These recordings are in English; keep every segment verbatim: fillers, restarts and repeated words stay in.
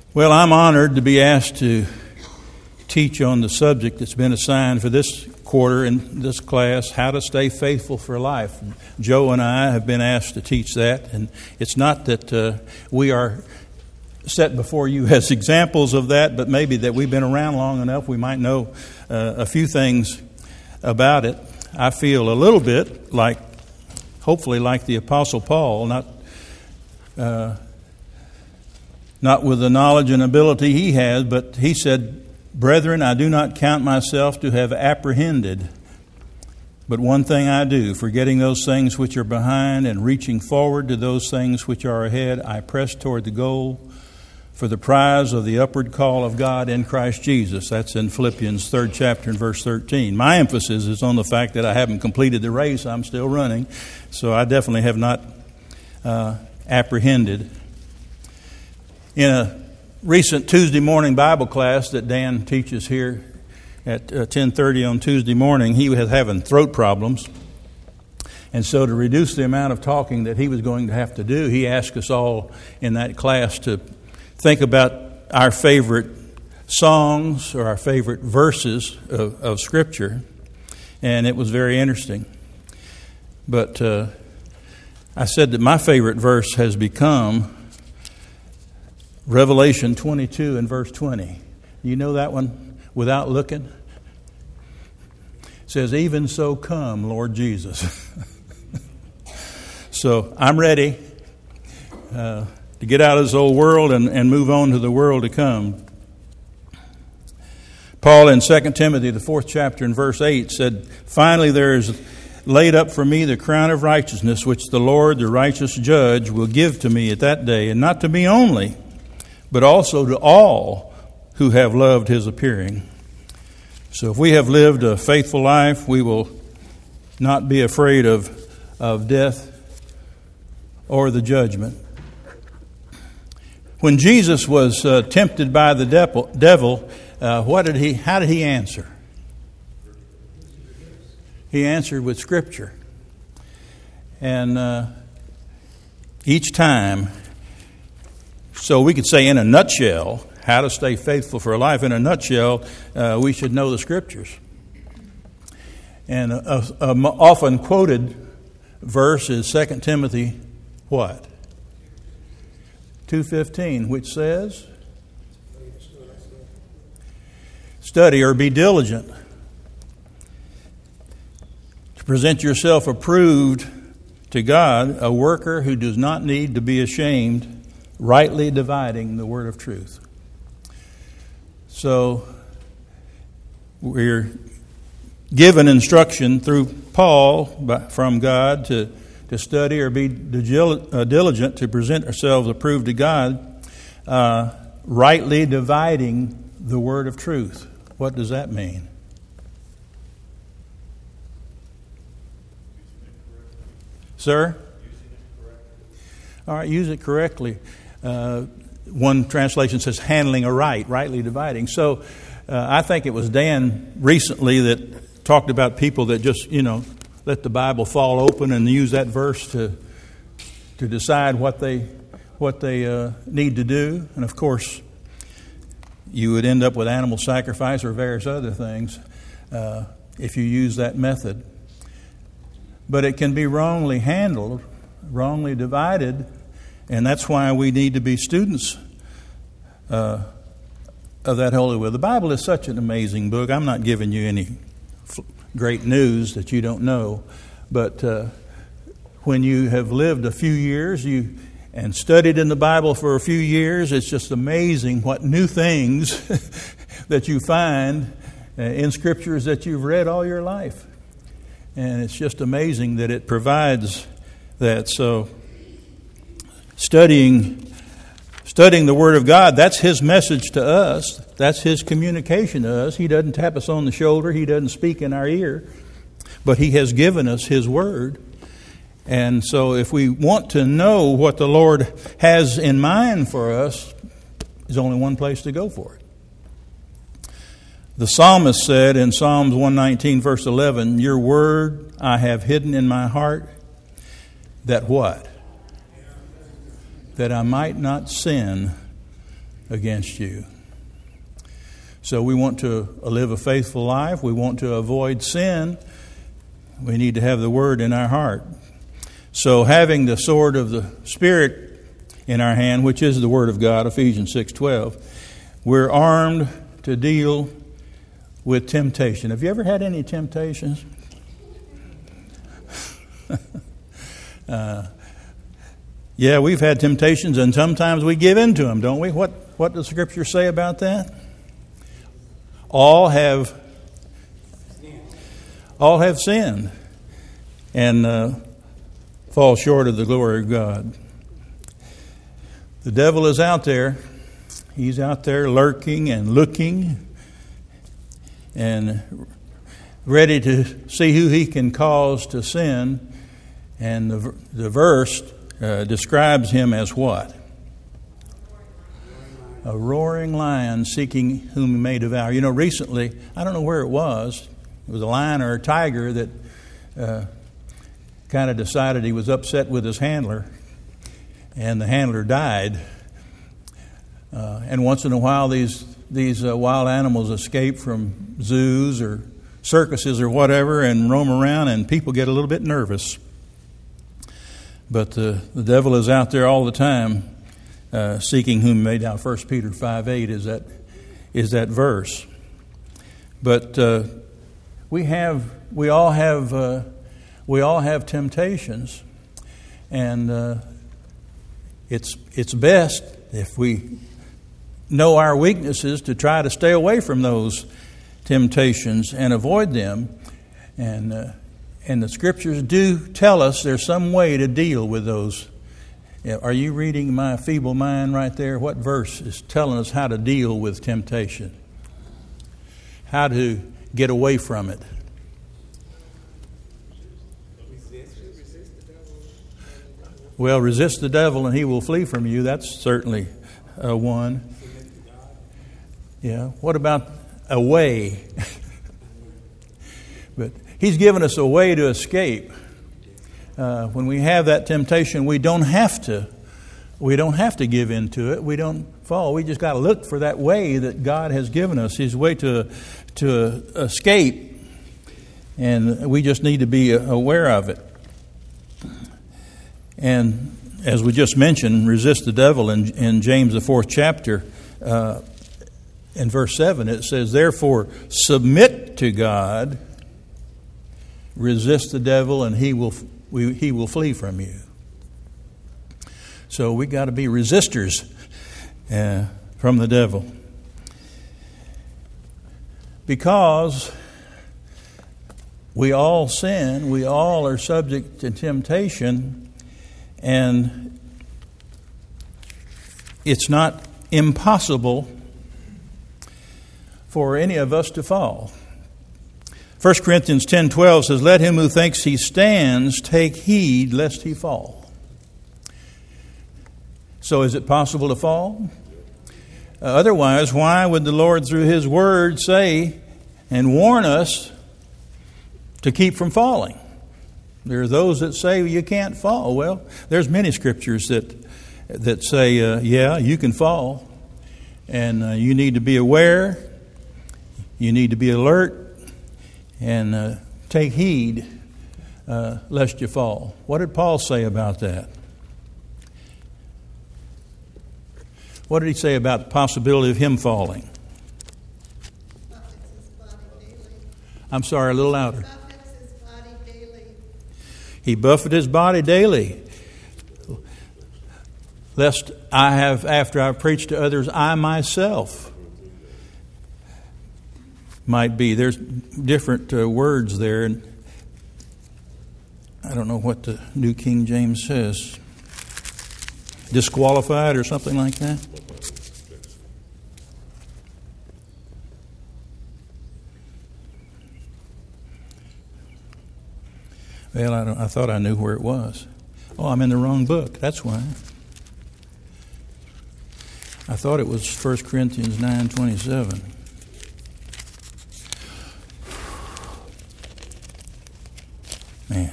Well, I'm honored to be asked to teach on the subject that's been assigned for this quarter in this class, How to Stay Faithful for Life. Joe and I have been asked to teach that, and it's not that uh, we are set before you as examples of that, but maybe that we've been around long enough we might know uh, a few things about it. I feel a little bit like, hopefully like the Apostle Paul, not uh, not with the knowledge and ability he has, but he said, "Brethren, I do not count myself to have apprehended, but one thing I do, forgetting those things which are behind and reaching forward to those things which are ahead, I press toward the goal for the prize of the upward call of God in Christ Jesus." That's in Philippians third chapter and verse thirteen. My emphasis is on the fact that I haven't completed the race. I'm still running. So I definitely have not uh, apprehended. In a recent Tuesday morning Bible class that Dan teaches here at uh, ten thirty on Tuesday morning, he was having throat problems. And so to reduce the amount of talking that he was going to have to do, he asked us all in that class to think about our favorite songs or our favorite verses of, of Scripture. And it was very interesting. But uh, I said that my favorite verse has become Revelation twenty-two and verse twenty. You know that one without looking? It says, "Even so come, Lord Jesus." So I'm ready uh, to get out of this old world and, and move on to the world to come. Paul in Second Timothy, the fourth chapter and verse eight said, "Finally there is laid up for me the crown of righteousness, which the Lord, the righteous judge, will give to me at that day, and not to me only, but also to all who have loved his appearing." So if we have lived a faithful life, we will not be afraid of, of death or the judgment. When Jesus was uh, tempted by the devil, devil uh, what did he? How did he answer? He answered with Scripture. And uh, each time, so we could say in a nutshell, how to stay faithful for life. In a nutshell, uh, we should know the Scriptures. And a, a, a often quoted verse is Second Timothy, what? two fifteen, which says, "Study or be diligent to present yourself approved to God, a worker who does not need to be ashamed, rightly dividing the word of truth." So we're given instruction through Paul from God to, to study or be diligent to present ourselves approved to God, uh, rightly dividing the word of truth. What does that mean? Sir? All right, use it correctly. Uh, one translation says handling aright, rightly dividing. So uh, I think it was Dan recently that talked about people that just, you know, let the Bible fall open and use that verse to to decide what they what they uh, need to do. And of course, you would end up with animal sacrifice or various other things uh, if you use that method. But it can be wrongly handled, wrongly divided. And that's why we need to be students uh, of that Holy Will. The Bible is such an amazing book. I'm not giving you any f- great news that you don't know. But uh, when you have lived a few years you and studied in the Bible for a few years, it's just amazing what new things that you find uh, in Scriptures that you've read all your life. And it's just amazing that it provides that. So Studying studying the Word of God, that's His message to us. That's His communication to us. He doesn't tap us on the shoulder. He doesn't speak in our ear. But He has given us His Word. And so if we want to know what the Lord has in mind for us, there's only one place to go for it. The psalmist said in Psalms one nineteen, verse eleven, "Your word I have hidden in my heart, that" what? "That I might not sin against you. So we want to live a faithful life. We want to avoid sin. We need to have the Word in our heart. So having the sword of the Spirit in our hand, which is the Word of God, Ephesians six twelve, we're armed to deal with temptation. Have you ever had any temptations? uh, yeah, we've had temptations, and sometimes we give in to them, don't we? What, what does Scripture say about that? All have all have sinned and uh, fall short of the glory of God. The devil is out there. He's out there lurking and looking and ready to see who he can cause to sin. And the, the verse uh, describes him as what? A roaring lion seeking whom he may devour. You know, recently, I don't know where it was, it was a lion or a tiger that uh, kind of decided he was upset with his handler, and the handler died. Uh, and once in a while, these these uh, wild animals escape from zoos or circuses or whatever and roam around, and people get a little bit nervous. But the, the devil is out there all the time, Uh, seeking whom may devour. First Peter five eight is that is that verse. But uh, we have we all have uh, we all have temptations, and uh, it's it's best if we know our weaknesses to try to stay away from those temptations and avoid them. And uh, and the Scriptures do tell us there's some way to deal with those. Are you reading my feeble mind right there? What verse is telling us how to deal with temptation? How to get away from it? Well, resist the devil and he will flee from you. That's certainly uh, one. Yeah. What about a way? But he's given us a way to escape. Uh, when we have that temptation, we don't have to. We don't have to give in to it. We don't fall. We just got to look for that way that God has given us, His way to to escape, and we just need to be aware of it. And as we just mentioned, resist the devil in, in James the fourth chapter, uh, in verse seven, it says, "Therefore submit to God, resist the devil, and he will." We, he will flee from you. So we got to be resistors uh, from the devil. Because we all sin, we all are subject to temptation, and it's not impossible for any of us to fall. First Corinthians ten twelve says, "Let him who thinks he stands take heed lest he fall." So is it possible to fall? Uh, otherwise, why would the Lord through His Word say and warn us to keep from falling? There are those that say you can't fall. Well, there's many scriptures that that say, uh, yeah, you can fall. And uh, you need to be aware. You need to be alert. And uh, take heed uh, lest you fall. What did Paul say about that? What did he say about the possibility of him falling? I'm sorry, a little louder. He buffeted his body daily. Lest I have, after I preach to others, I myself might be. There's different uh, words there, and I don't know what the New King James says. Disqualified or something like that. Well, I, don't, I thought I knew where it was. Oh, I'm in the wrong book. That's why. I thought it was First Corinthians nine twenty-seven. Man.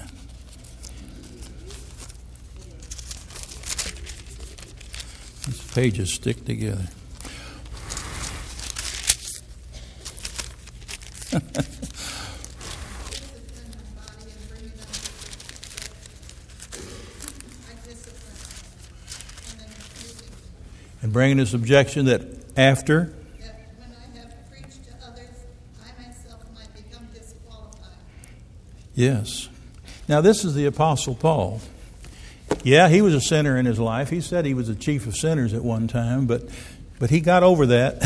These pages stick together. And bringing this objection that after that when I have preached to others, I myself might become disqualified. Yes. Now this is the Apostle Paul. Yeah, he was a sinner in his life. He said he was the chief of sinners at one time, but but he got over that.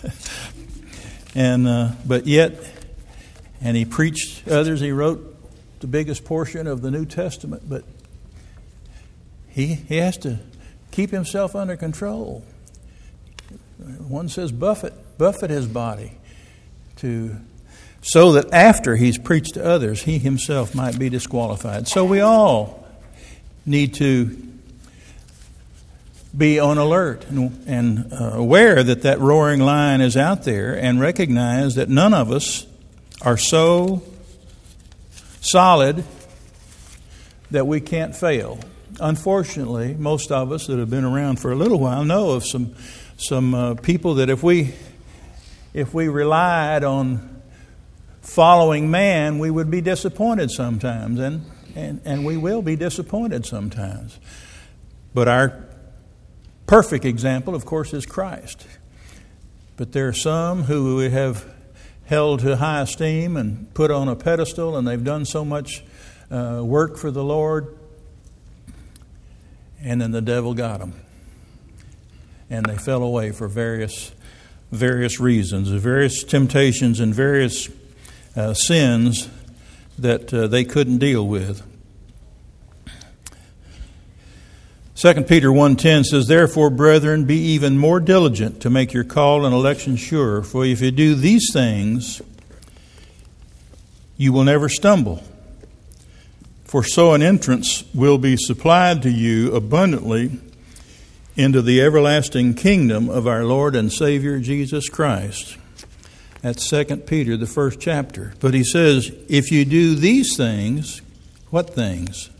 and uh, but yet, and he preached to others. He wrote the biggest portion of the New Testament, but he he has to keep himself under control. One says buffet, buffet his body to so that after he's preached to others, he himself might be disqualified. So we all need to be on alert and, and uh, aware that that roaring lion is out there, and recognize that none of us are so solid that we can't fail. Unfortunately, most of us that have been around for a little while know of some some uh, people that if we if we relied on following man, we would be disappointed sometimes, and, and, and we will be disappointed sometimes. But our perfect example, of course, is Christ. But there are some who we have held to high esteem and put on a pedestal, and they've done so much uh, work for the Lord, and then the devil got them. And they fell away for various various reasons, various temptations and various uh, sins that uh, they couldn't deal with. Second Peter one ten says, "Therefore, brethren, be even more diligent to make your call and election sure. For if you do these things, you will never stumble. For so an entrance will be supplied to you abundantly into the everlasting kingdom of our Lord and Savior Jesus Christ." That's Second Peter, the first chapter. But he says, if you do these things, what things?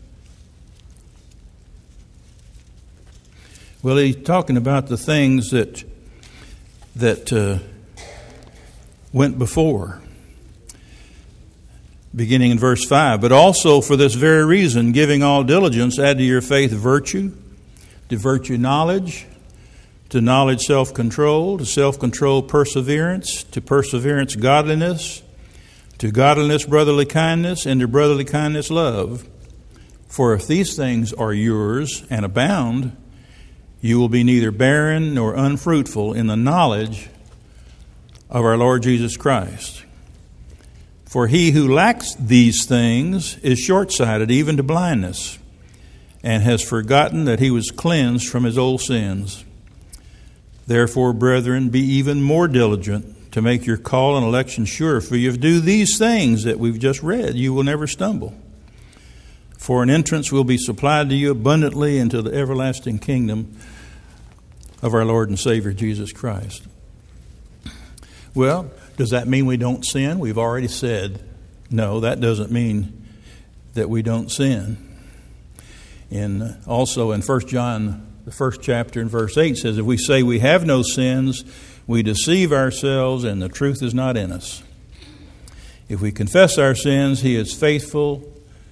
Well, he's talking about the things that that uh, went before. Beginning in verse five, "But also for this very reason, giving all diligence, add to your faith virtue, to virtue knowledge, to knowledge self-control, to self-control perseverance, to perseverance godliness, to godliness brotherly kindness, and to brotherly kindness love. For if these things are yours and abound, you will be neither barren nor unfruitful in the knowledge of our Lord Jesus Christ. For he who lacks these things is short-sighted even to blindness, and has forgotten that he was cleansed from his old sins. Therefore, brethren, be even more diligent to make your call and election sure. For if you do these things that we've just read, you will never stumble. For an entrance will be supplied to you abundantly into the everlasting kingdom of our Lord and Savior Jesus Christ." Well, does that mean we don't sin? We've already said, no, that doesn't mean that we don't sin. In also in First John, the first chapter, in verse eight says, "If we say we have no sins, we deceive ourselves, and the truth is not in us. If we confess our sins, He is faithful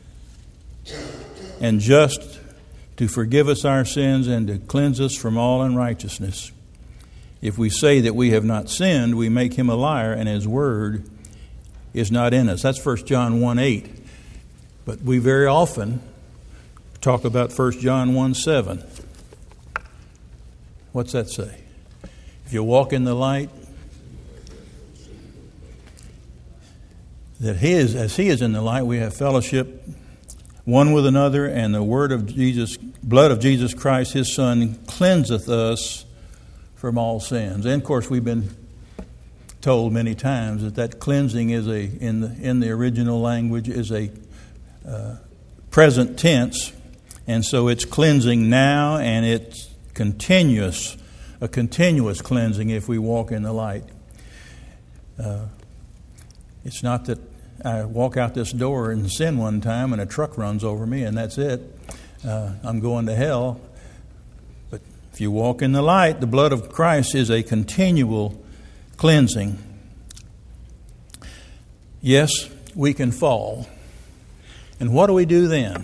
and just to forgive us our sins and to cleanse us from all unrighteousness. If we say that we have not sinned, we make Him a liar, and His word is not in us." That's First John one eight. But we very often talk about First John one seven. What's that say? If you walk in the light, that He is, as He is in the light, we have fellowship one with another, and the word of Jesus, blood of Jesus Christ, His Son, cleanseth us from all sins. And of course, we've been told many times that that cleansing is a in the in the original language is a uh, present tense, and so it's cleansing now, and it's continuous, a continuous cleansing if we walk in the light. Uh, it's not that I walk out this door and sin one time and a truck runs over me and that's it. Uh, I'm going to hell. But if you walk in the light, the blood of Christ is a continual cleansing. yes, we can fall. And what do we do then?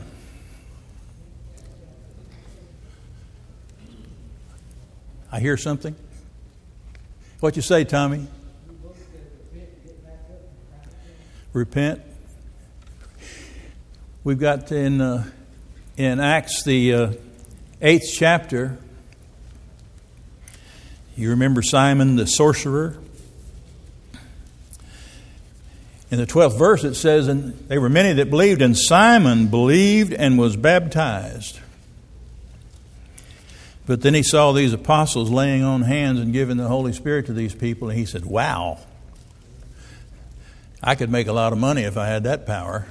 I hear something. What you say, Tommy? Repent. We've got in uh, in Acts the uh, eighth chapter. You remember Simon the sorcerer? In the twelfth verse it says, and there were many that believed, and Simon believed and was baptized. But then he saw these apostles laying on hands and giving the Holy Spirit to these people, and he said, wow, I could make a lot of money if I had that power.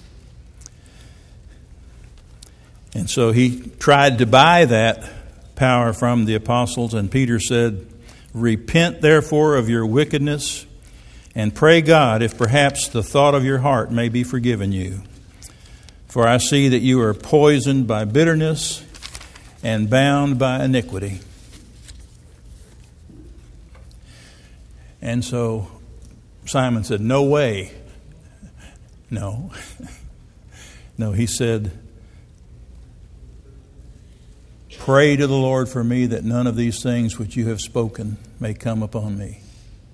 And so he tried to buy that power from the apostles, and Peter said, repent therefore of your wickedness, and pray God if perhaps the thought of your heart may be forgiven you. For I see that you are poisoned by bitterness and bound by iniquity. And so Simon said, no way. No. No, he said, pray to the Lord for me that none of these things which you have spoken may come upon me.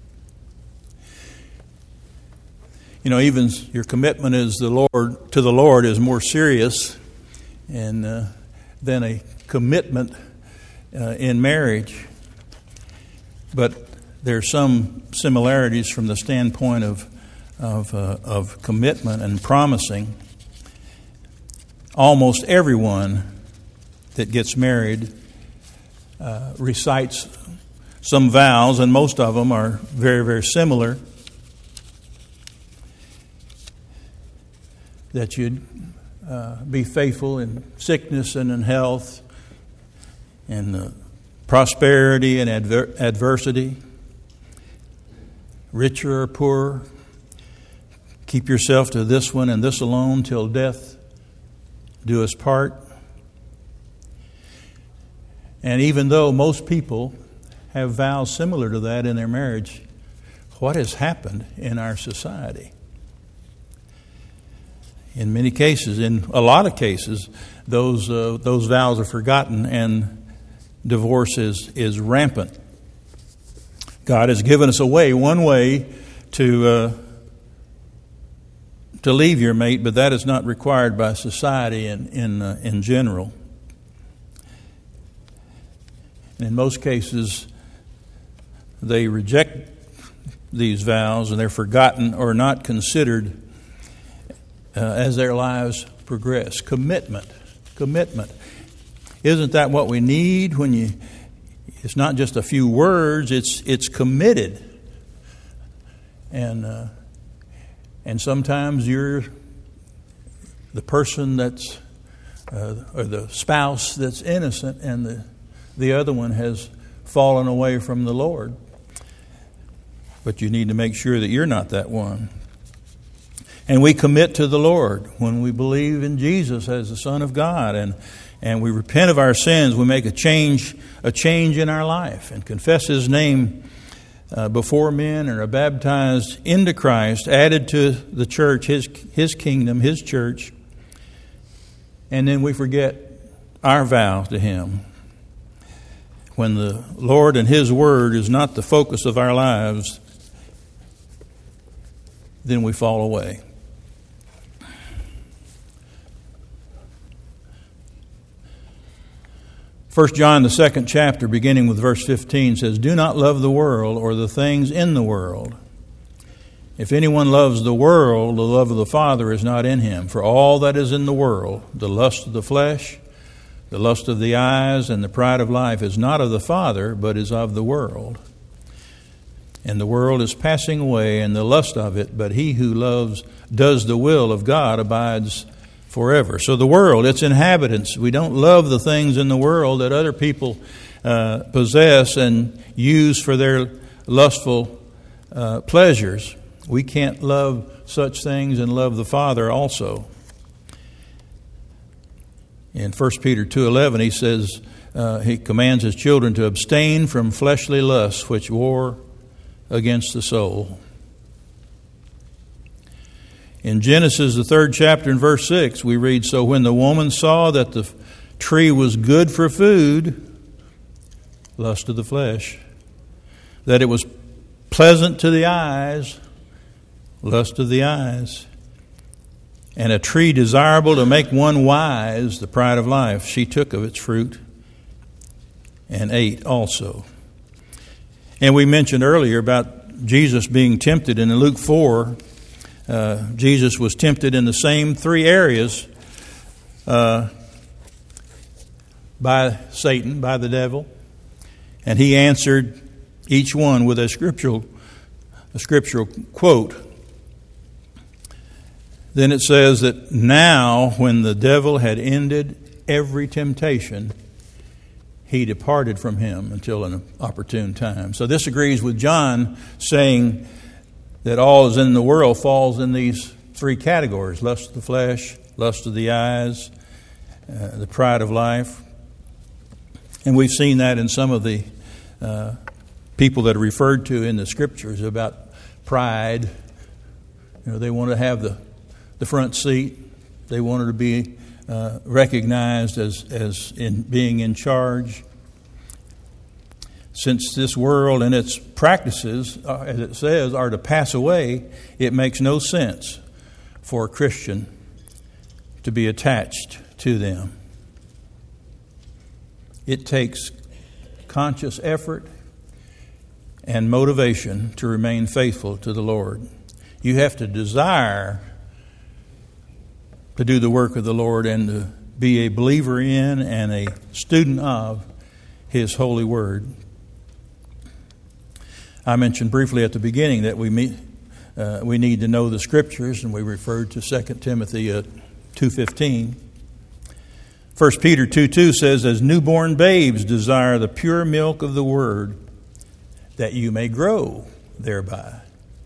You know, even your commitment is the Lord to the Lord is more serious and uh, than a commitment uh, in marriage. But there's some similarities from the standpoint of of, uh, of commitment and promising. Almost everyone that gets married uh, recites some vows, and most of them are very, very similar. That you'd uh, be faithful in sickness and in health, in uh, prosperity and adver- adversity, richer or poorer. Keep yourself to this one and this alone till death do us part. And even though most people have vows similar to that in their marriage, what has happened in our society? In many cases, in a lot of cases, those uh, those vows are forgotten and divorce is, is rampant. God has given us a way, one way to uh, to leave your mate, but that is not required by society in in uh, in general. And in most cases, they reject these vows and they're forgotten or not considered uh, as their lives progress. Commitment, commitment. Isn't that what we need when you? It's not just a few words. It's it's committed, and uh, and sometimes you're the person that's uh, or the spouse that's innocent, and the the other one has fallen away from the Lord. But you need to make sure that you're not that one. And we commit to the Lord when we believe in Jesus as the Son of God, and and we repent of our sins. We make a change, a change in our life, and confess His name uh, before men, and are baptized into Christ, added to the church, His His kingdom, His church, and then we forget our vows to Him. When the Lord and His Word is not the focus of our lives, then we fall away. First John, the second chapter, beginning with verse fifteen, says, "Do not love the world or the things in the world. If anyone loves the world, the love of the Father is not in him. For all that is in the world, the lust of the flesh, the lust of the eyes, and the pride of life is not of the Father, but is of the world. And the world is passing away, and the lust of it, but he who loves, does the will of God abides forever." So the world, its inhabitants, we don't love the things in the world that other people uh, possess and use for their lustful uh, pleasures. We can't love such things and love the Father also. In First Peter two eleven, he says, uh, he commands his children to abstain from fleshly lusts which war against the soul. In Genesis, the third chapter and verse six, we read, "So when the woman saw that the tree was good for food," lust of the flesh, "that it was pleasant to the eyes," lust of the eyes, "and a tree desirable to make one wise," the pride of life, "she took of its fruit and ate also." And we mentioned earlier about Jesus being tempted. In Luke four, uh, Jesus was tempted in the same three areas uh, by Satan, by the devil. And he answered each one with a scriptural, a scriptural quote. Then it says that now when the devil had ended every temptation, he departed from him until an opportune time. So this agrees with John saying that all is in the world falls in these three categories: lust of the flesh, lust of the eyes, uh, the pride of life. And we've seen that in some of the uh, people that are referred to in the scriptures about pride. You know, they want to have the, the front seat. They wanted to be Uh, recognized as, as in being in charge. Since this world and its practices, uh, as it says, are to pass away, it makes no sense for a Christian to be attached to them. It takes conscious effort and motivation to remain faithful to the Lord. You have to desire to do the work of the Lord and to be a believer in and a student of His holy word. I mentioned briefly at the beginning that we meet, uh, we need to know the Scriptures, and we referred to Second Timothy uh, two fifteen. First Peter two two says, "As newborn babes desire the pure milk of the word, that you may grow thereby."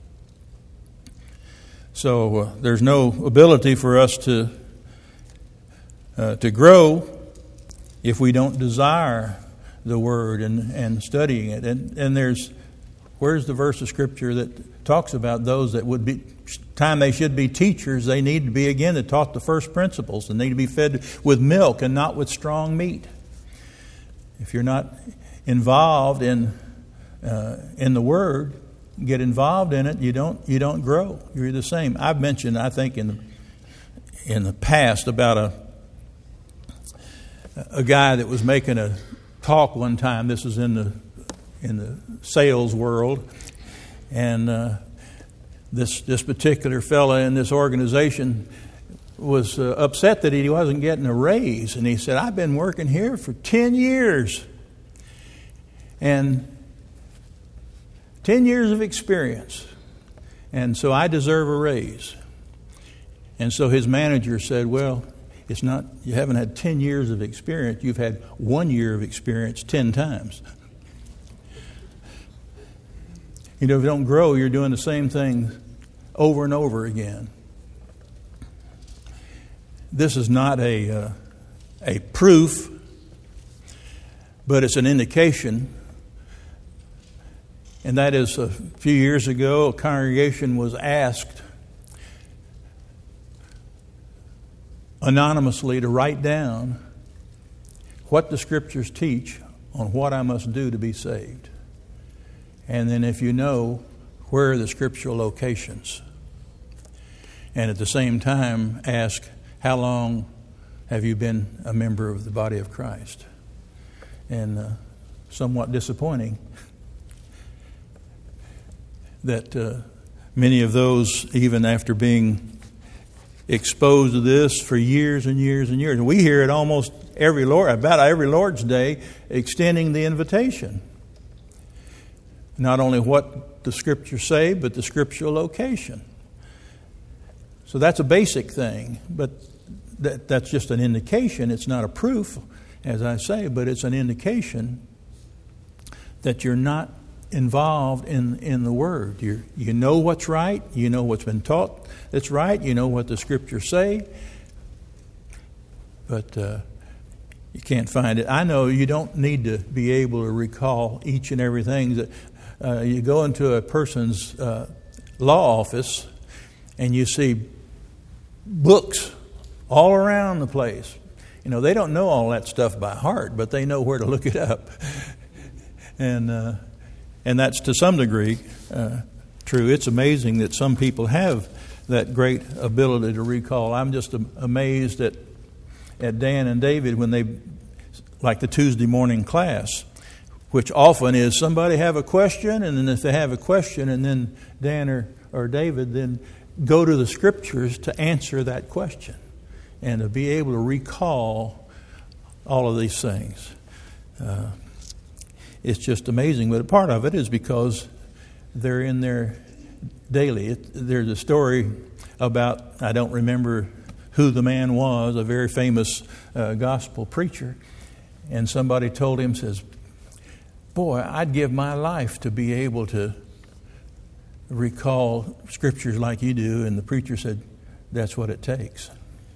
So uh, there's no ability for us to uh, to grow if we don't desire the Word and, and studying it. And, and there's, where's the verse of Scripture that talks about those that would be, time they should be teachers, they need to be, again, that taught the first principles and need to be fed with milk and not with strong meat. If you're not involved in uh, in the Word, get involved in it, you don't you don't grow. You're the same. I've mentioned, I think, in the in the past about a a guy that was making a talk one time. This was in the in the sales world, and uh, this this particular fella in this organization was uh, upset that he wasn't getting a raise, and he said, "I've been working here for ten years, and ten years of experience, and so I deserve a raise." And so his manager said, "Well, it's not, you haven't had ten years of experience, you've had one year of experience ten times. You know, if you don't grow, you're doing the same thing over and over again." This is not a, uh, a proof, but it's an indication. And that is, a few years ago, a congregation was asked anonymously to write down what the Scriptures teach on what I must do to be saved. And then, if you know, where are the scriptural locations? And at the same time, ask, how long have you been a member of the body of Christ? And uh, somewhat disappointing that uh, many of those, even after being exposed to this for years and years and years, and we hear it almost every Lord, about every Lord's Day, extending the invitation. Not only what the Scriptures say, but the scriptural location. So that's a basic thing, but that, that's just an indication. It's not a proof, as I say, but it's an indication that you're not involved in, in the Word. You you know what's right. You know what's been taught that's right. You know what the Scriptures say. But uh, you can't find it. I know you don't need to be able to recall each and everything. That uh, you go into a person's uh, law office and you see books all around the place. You know, they don't know all that stuff by heart, but they know where to look it up. and uh, and that's to some degree uh, true. It's amazing that some people have that great ability to recall. I'm just amazed at at Dan and David when they, like the Tuesday morning class, which often is somebody have a question, and then if they have a question, and then Dan or, or David then go to the Scriptures to answer that question and to be able to recall all of these things. Uh, it's just amazing. But a part of it is because they're in there daily. It, there's a story about, I don't remember who the man was, a very famous uh, gospel preacher, and somebody told him, says, boy, I'd give my life to be able to recall scriptures like you do. And the preacher said, that's what it takes.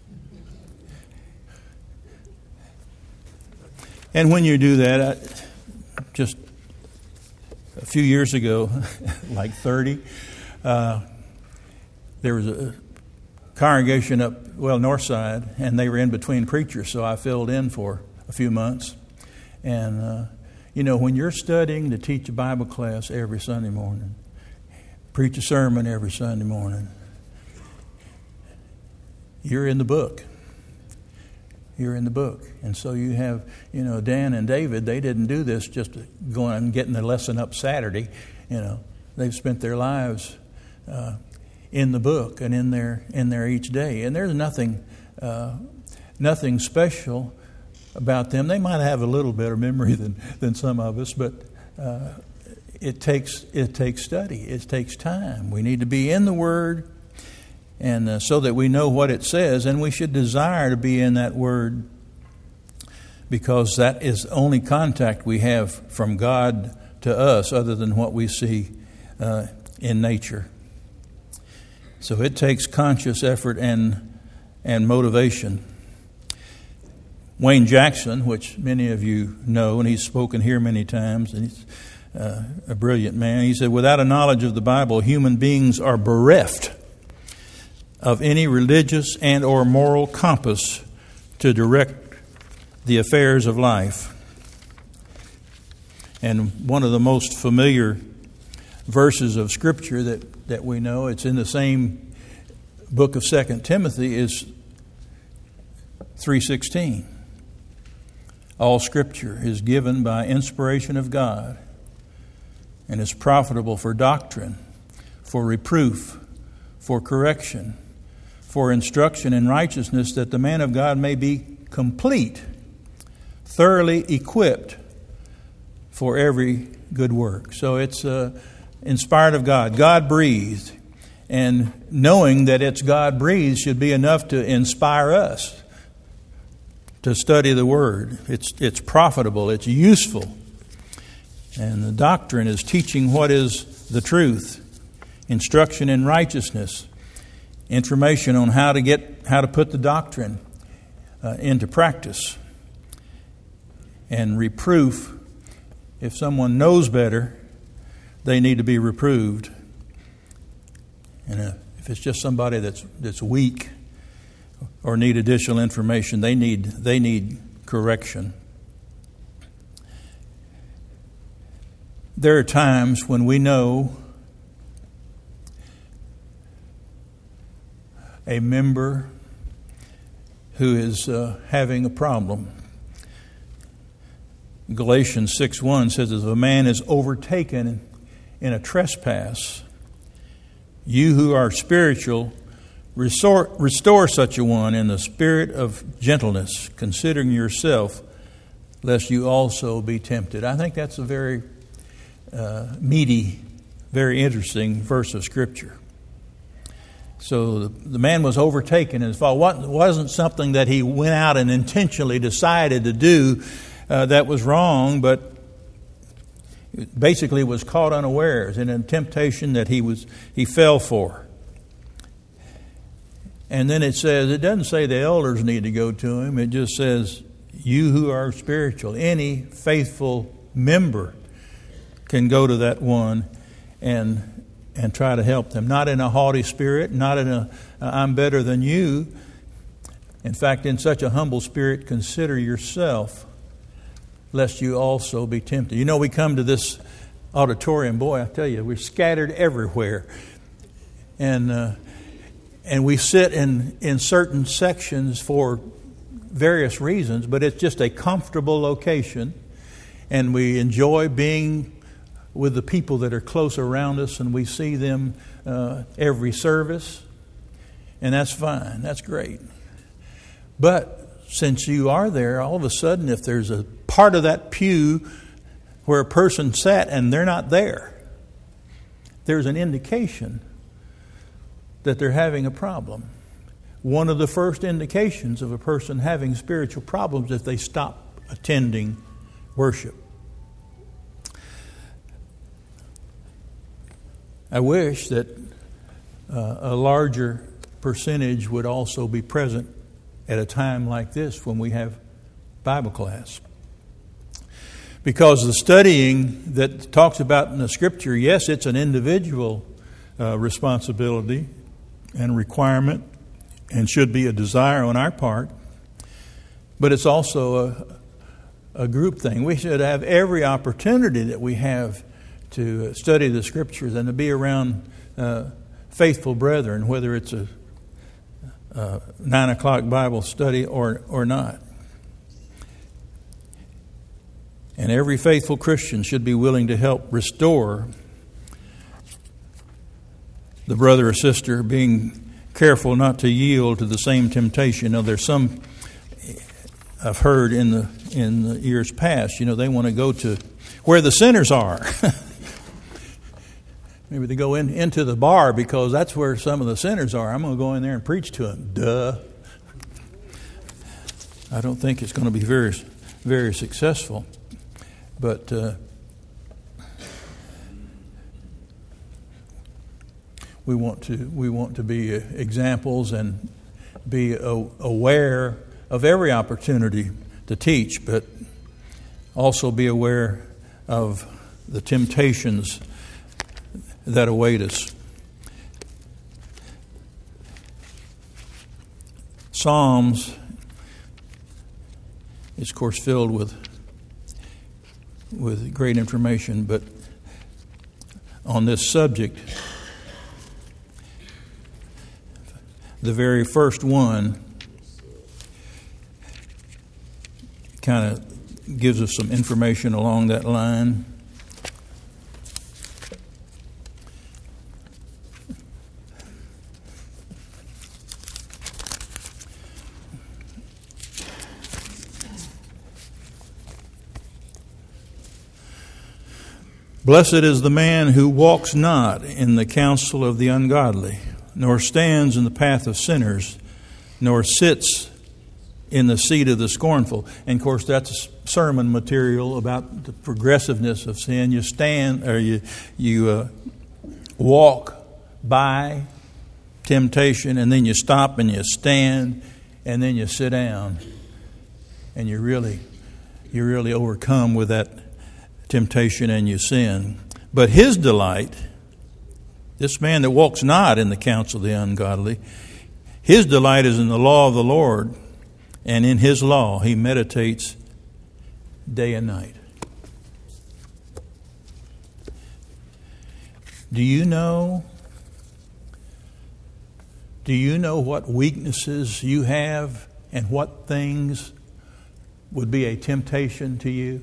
And when you do that, I, just a few years ago, like thirty, uh, there was a congregation up, well, north side, and they were in between preachers, so I filled in for a few months. And, uh, you know, when you're studying to teach a Bible class every Sunday morning, preach a sermon every Sunday morning, you're in the book. You're in the book. And so you have, you know, Dan and David, they didn't do this just going and getting their lesson up Saturday. You know, they've spent their lives uh, in the book and in there in there each day. And there's nothing uh, nothing special about them. They might have a little better memory than, than some of us, but uh, it takes it takes study. It takes time. We need to be in the Word, and uh, so that we know what it says, and we should desire to be in that Word, because that is the only contact we have from God to us other than what we see uh, in nature. So it takes conscious effort and and motivation. Wayne Jackson, which many of you know, and he's spoken here many times, and he's uh, a brilliant man. He said, without a knowledge of the Bible, human beings are bereft of any religious and or moral compass to direct the affairs of life. And one of the most familiar verses of Scripture that, that we know, it's in the same book of Second Timothy, is three sixteen. All Scripture is given by inspiration of God and is profitable for doctrine, for reproof, for correction, for instruction in righteousness, that the man of God may be complete, thoroughly equipped for every good work. So it's uh, inspired of God, God breathed, and knowing that it's God breathed should be enough to inspire us to study the Word. It's it's profitable, it's useful. And the doctrine is teaching what is the truth, instruction in righteousness, information on how to get how to put the doctrine uh, into practice, and reproof. If someone knows better, they need to be reproved. And uh, if it's just somebody that's that's weak or need additional information, they need they need correction. There are times when we know a member who is uh, having a problem. Galatians six one says, if a man is overtaken in a trespass, you who are spiritual, restore, restore such a one in the spirit of gentleness, considering yourself, lest you also be tempted. I think that's a very uh, meaty, very interesting verse of Scripture. So the, the man was overtaken in his fault. It wasn't something that he went out and intentionally decided to do uh, that was wrong, but basically was caught unawares in a temptation that he was he fell for. And then it says, it doesn't say the elders need to go to him. It just says, you who are spiritual, any faithful member can go to that one and and try to help them. Not in a haughty spirit, not in a I'm better than you. In fact, in such a humble spirit, consider yourself, lest you also be tempted. You know, we come to this auditorium, boy, I tell you, we're scattered everywhere. And uh, and we sit in, in certain sections for various reasons, but it's just a comfortable location. And we enjoy being with the people that are close around us, and we see them uh, every service. And that's fine. That's great. But since you are there, all of a sudden, if there's a part of that pew where a person sat and they're not there, there's an indication that they're having a problem. One of the first indications of a person having spiritual problems is if they stop attending worship. I wish that uh, a larger percentage would also be present at a time like this when we have Bible class. Because the studying that talks about in the Scripture, yes, it's an individual uh, responsibility and requirement and should be a desire on our part, but it's also a, a group thing. We should have every opportunity that we have to study the Scriptures and to be around uh, faithful brethren, whether it's a, a nine o'clock Bible study or or not. And every faithful Christian should be willing to help restore the brother or sister, being careful not to yield to the same temptation. Now, there's some I've heard in the in the years past. You know, they want to go to where the sinners are. Maybe they go in into the bar because that's where some of the sinners are. I'm going to go in there and preach to them. Duh. I don't think it's going to be very, very successful. But uh, we want to we want to be examples and be aware of every opportunity to teach, but also be aware of the temptations that await us. Psalms is, of course, filled with with great information, but on this subject, the very first one kind of gives us some information along that line. Blessed is the man who walks not in the counsel of the ungodly, nor stands in the path of sinners, nor sits in the seat of the scornful. And of course, that's sermon material about the progressiveness of sin. You stand, or you you uh, walk by temptation, and then you stop and you stand, and then you sit down, and you really you really overcome with that temptation and you sin. But his delight, this man that walks not in the counsel of the ungodly, his delight is in the law of the Lord, and in his law he meditates day and night. Do you know? Do you know what weaknesses you have and what things would be a temptation to you?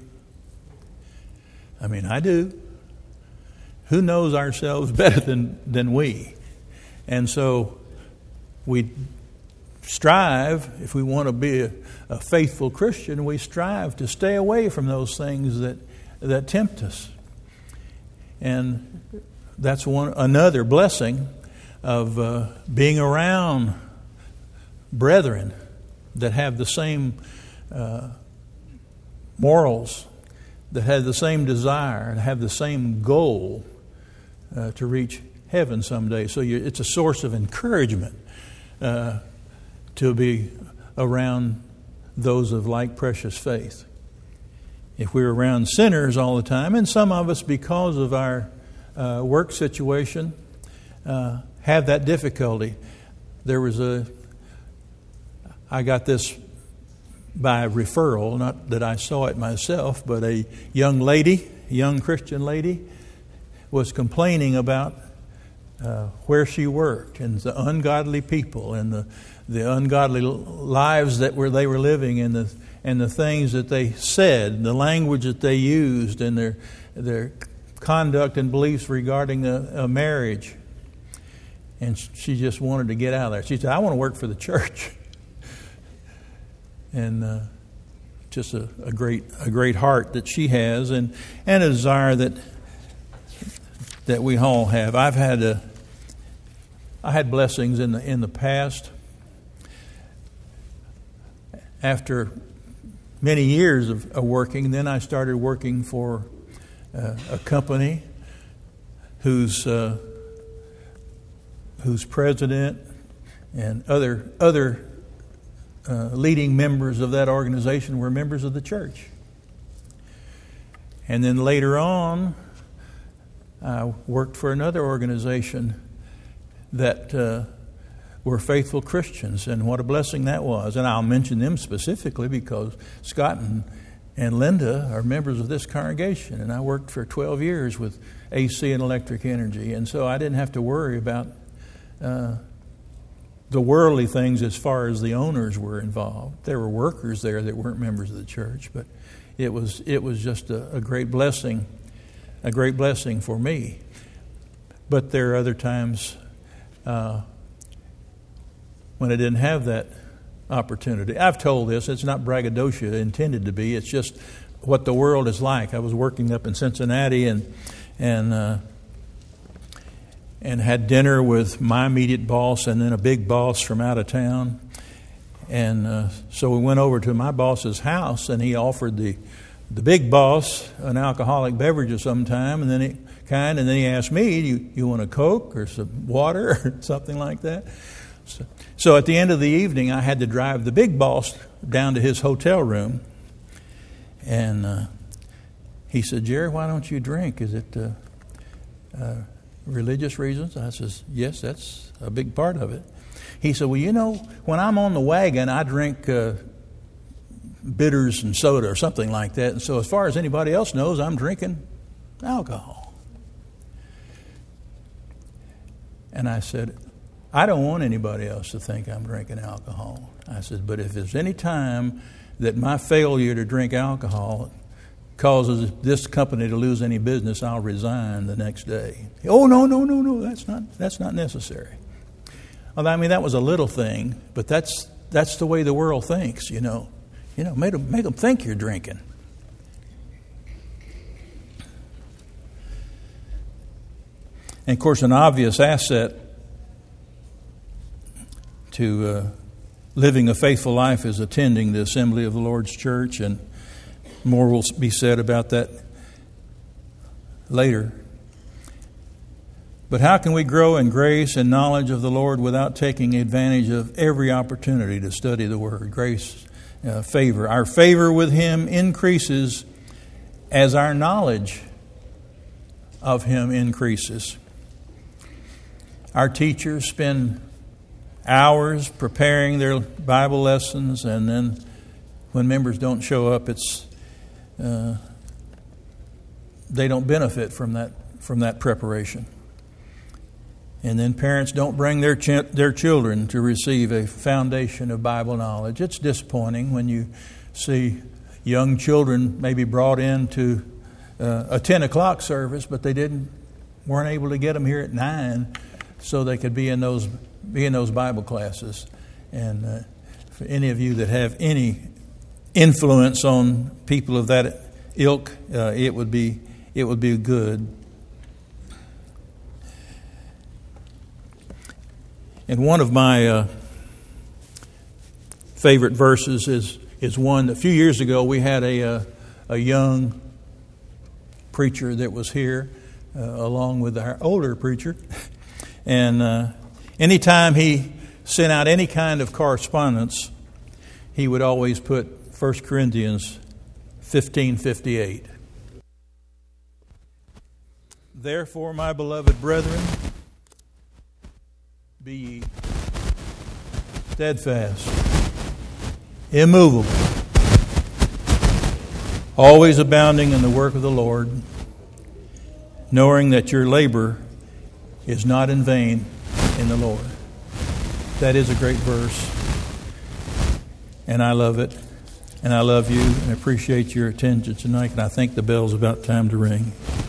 I mean, I do. Who knows ourselves better than, than we? And so we strive, if we want to be a, a faithful Christian, we strive to stay away from those things that, that tempt us. And that's one another blessing of uh, being around brethren that have the same uh, morals, that have the same desire and have the same goal uh, to reach heaven someday. So you, it's a source of encouragement uh, to be around those of like precious faith. If we're around sinners all the time, and some of us, because of our uh, work situation uh, have that difficulty. There was a, I got this by referral, not that I saw it myself, but a young lady, a young Christian lady, was complaining about uh, where she worked and the ungodly people and the the ungodly lives that were they were living and the and the things that they said, the language that they used, and their their conduct and beliefs regarding a, a marriage. And she just wanted to get out of there. She said, "I want to work for the church." And uh, just a, a great a great heart that she has, and, and a desire that that we all have. I've had a I had blessings in the in the past. After many years of, of working, then I started working for uh, a company whose uh, whose president and other other uh, leading members of that organization were members of the church. And then later on, I worked for another organization that uh, were faithful Christians, and what a blessing that was. And I'll mention them specifically because Scott and, and Linda are members of this congregation, and I worked for twelve years with A C and Electric Energy, and so I didn't have to worry about uh, the worldly things as far as the owners were involved. There were workers there that weren't members of the church, but it was it was just a, a great blessing, a great blessing for me. But there are other times uh, when I didn't have that opportunity. I've told this, it's not braggadocio intended to be, it's just what the world is like. I was working up in Cincinnati and and uh, and had dinner with my immediate boss and then a big boss from out of town. And uh, so we went over to my boss's house, and he offered the the big boss an alcoholic beverage of some time, and then he kind, and then he asked me, "You you want a Coke or some water or something like that?" So, so at the end of the evening, I had to drive the big boss down to his hotel room, and uh, he said, "Jerry, why don't you drink? Is it uh, uh, religious reasons?" I says, "Yes, that's a big part of it." He said, "Well, you know, when I'm on the wagon, I drink uh, bitters and soda or something like that. And so as far as anybody else knows, I'm drinking alcohol." And I said, "I don't want anybody else to think I'm drinking alcohol." I said, "But if there's any time that my failure to drink alcohol causes this company to lose any business, I'll resign the next day." "Oh, no, no, no, no, that's not that's not necessary." Well, I mean, that was a little thing, but that's that's the way the world thinks, you know. You know, make them, make them think you're drinking. And, of course, an obvious asset to uh, living a faithful life is attending the assembly of the Lord's church, and more will be said about that later. But how can we grow in grace and knowledge of the Lord without taking advantage of every opportunity to study the Word? Grace, uh, favor. Our favor with Him increases as our knowledge of Him increases. Our teachers spend hours preparing their Bible lessons, and then when members don't show up, it's uh, they don't benefit from that from that preparation. And then parents don't bring their ch- their children to receive a foundation of Bible knowledge. It's disappointing when you see young children maybe brought into uh, a ten o'clock service, but they didn't weren't able to get them here at nine, so they could be in those be in those Bible classes. And uh, for any of you that have any influence on people of that ilk, uh, it would be it would be good. And one of my uh, favorite verses is is one. A few years ago, we had a uh, a young preacher that was here, uh, along with our older preacher, and uh, anytime he sent out any kind of correspondence, he would always put First Corinthians fifteen fifty-eight. Therefore, my beloved brethren, be ye steadfast, immovable, always abounding in the work of the Lord, knowing that your labor is not in vain in the Lord. That is a great verse, and I love it, and I love you, and I appreciate your attention tonight, and I think the bell's about time to ring.